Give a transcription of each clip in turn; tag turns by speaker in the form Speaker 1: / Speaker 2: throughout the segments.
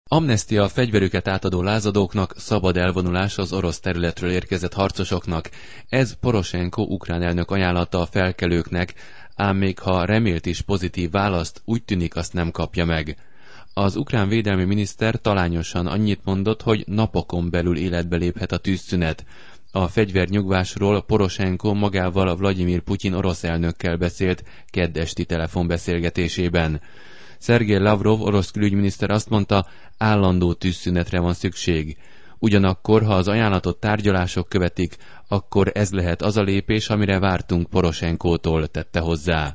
Speaker 1: Amnesztia a fegyverüket átadó lázadóknak, szabad elvonulás az orosz területről érkezett harcosoknak. Ez Poroshenko ukrán elnök ajánlata a felkelőknek, ám még ha remélt is pozitív választ, úgy tűnik azt nem kapja meg. Az ukrán védelmi miniszter talányosan annyit mondott, hogy napokon belül életbe léphet a tűzszünet. A fegyvernyugvásról Poroshenko magával Vladimir Putyin orosz elnökkel beszélt kedd esti telefonbeszélgetésében. Szergej Lavrov orosz külügyminiszter azt mondta, állandó tűzszünetre van szükség. Ugyanakkor, ha az ajánlatot tárgyalások követik, akkor ez lehet az a lépés, amire vártunk Poroshenkótól, tette hozzá.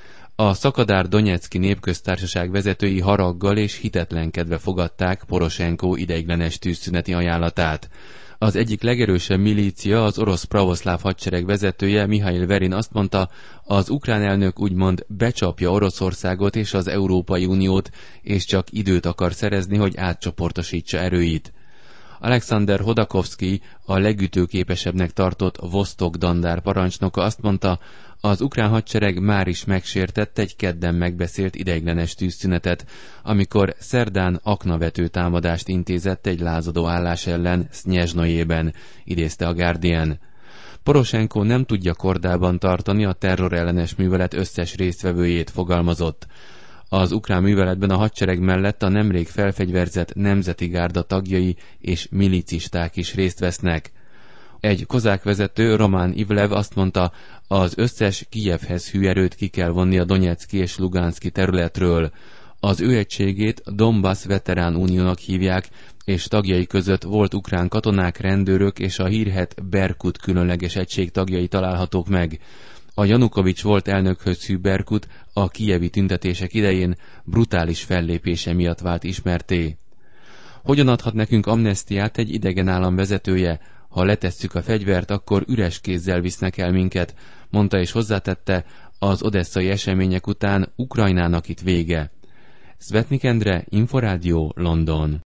Speaker 1: A Szakadár Donyeczki Népköztársaság vezetői haraggal és hitetlenkedve fogadták Poroshenko ideiglenes tűzszüneti ajánlatát. Az egyik legerősebb milícia, az orosz pravoszláv hadsereg vezetője, Mihail Verin azt mondta, az ukrán elnök úgymond becsapja Oroszországot és az Európai Uniót, és csak időt akar szerezni, hogy átcsoportosítsa erőit. Alexander Hodakovsky, a legütőképesebbnek tartott Vostok dandár parancsnoka azt mondta, az ukrán hadsereg már is megsértett egy kedden megbeszélt ideiglenes tűzszünetet, amikor szerdán aknavető támadást intézett egy lázadó állás ellen Sznyezsnojében, idézte a Guardian. Poroshenko nem tudja kordában tartani a terrorellenes művelet összes résztvevőjét, fogalmazott. Az ukrán műveletben a hadsereg mellett a nemrég felfegyverzett Nemzeti Gárda tagjai és milicisták is részt vesznek. Egy kozák vezető, Roman Ivlev azt mondta, az összes Kijevhez hű erőt ki kell vonni a Donyeczki és Luganszki területről. Az ő egységét Donbass Veterán Uniónak hívják, és tagjai között volt ukrán katonák, rendőrök és a hírhedt Berkut különleges egység tagjai találhatók meg. A Janukovics volt elnökhöz hű Berkut a kijevi tüntetések idején brutális fellépése miatt vált ismertté. Hogyan adhat nekünk amnesztiát egy idegen állam vezetője? Ha letesszük a fegyvert, akkor üres kézzel visznek el minket, mondta és hozzátette, az odesszai események után Ukrajnának itt vége. Szvetnik Endre, Inforádió, London.